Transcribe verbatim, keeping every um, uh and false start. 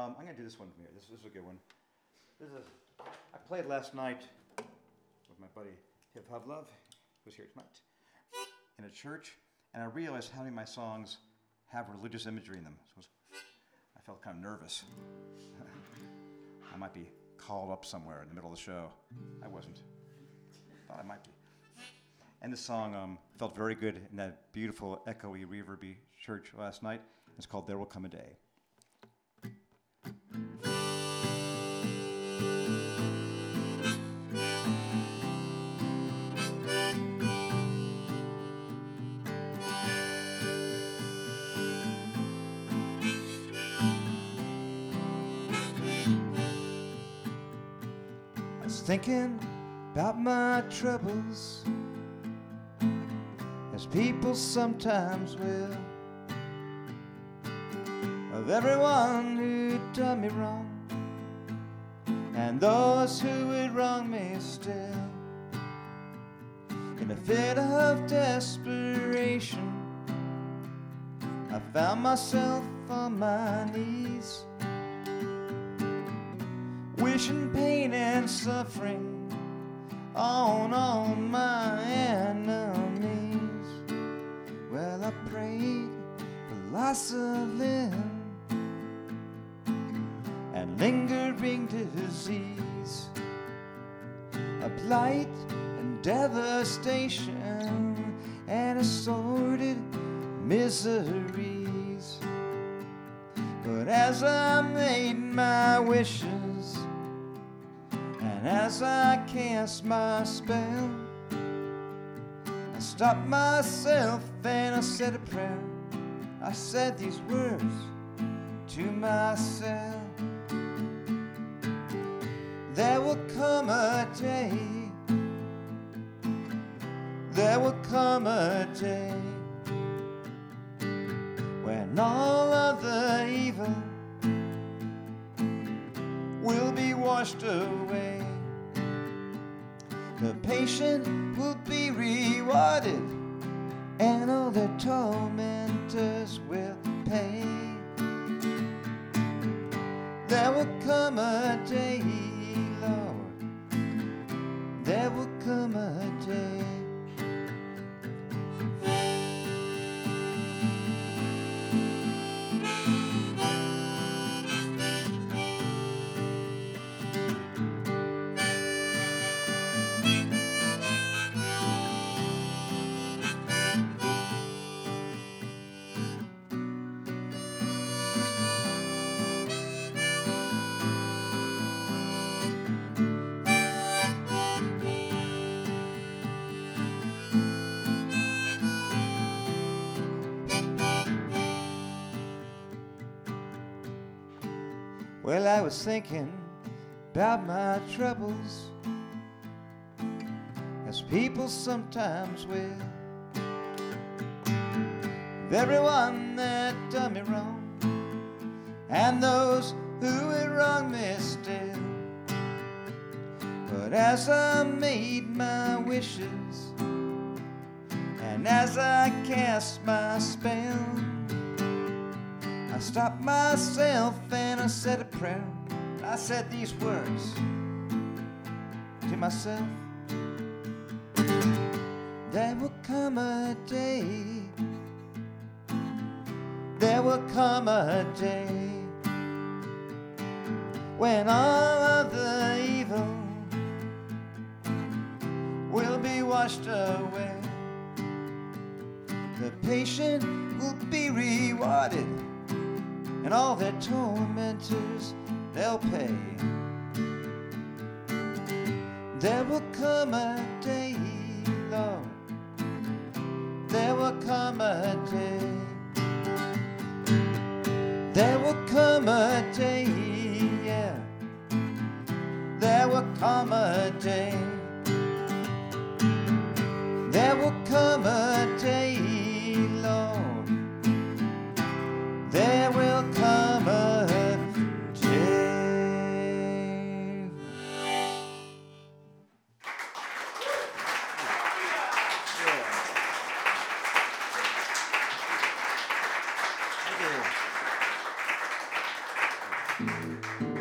Um, I'm going to do this one from here. This, this is a good one. This is a, I played last night with my buddy Hip Hop Love, who's here tonight, in a church, and I realized how many of my songs have religious imagery in them. So it was, I felt kind of nervous. I might be called up somewhere in the middle of the show. I wasn't. Thought I might be. And this song um, felt very good in that beautiful, echoey, reverby church last night. It's called There Will Come a Day. I was thinking about my troubles, as people sometimes will, of everyone who done me wrong, and those who would wrong me still. In a fit of desperation, I found myself on my knees, wishing pain and suffering on all my enemies. Well, I prayed for loss of limb and lingering disease, a blight and devastation and assorted miseries. But as I made my wishes and as I cast my spell, I stopped myself and I said a prayer. I said these words to myself: there will come a day, there will come a day, when all of the evil will be washed away. The patient will be rewarded, and all their tormentors will pay. There will come a day, Lord, there will come a day. Well, I was thinking about my troubles, as people sometimes will, of everyone that done me wrong, and those who would wrong me still. But as I made my wishes, and as I cast my spell, I stopped myself and I said a prayer. I said these words to myself: there will come a day, there will come a day, when all of the evil will be washed away. The patient will be rewarded, and all their tormentors they'll pay. There will come a day, Lord, there will come a day, there will come a day, yeah, there will come a day, there will come a day, Lord, there will come a day. Thank you.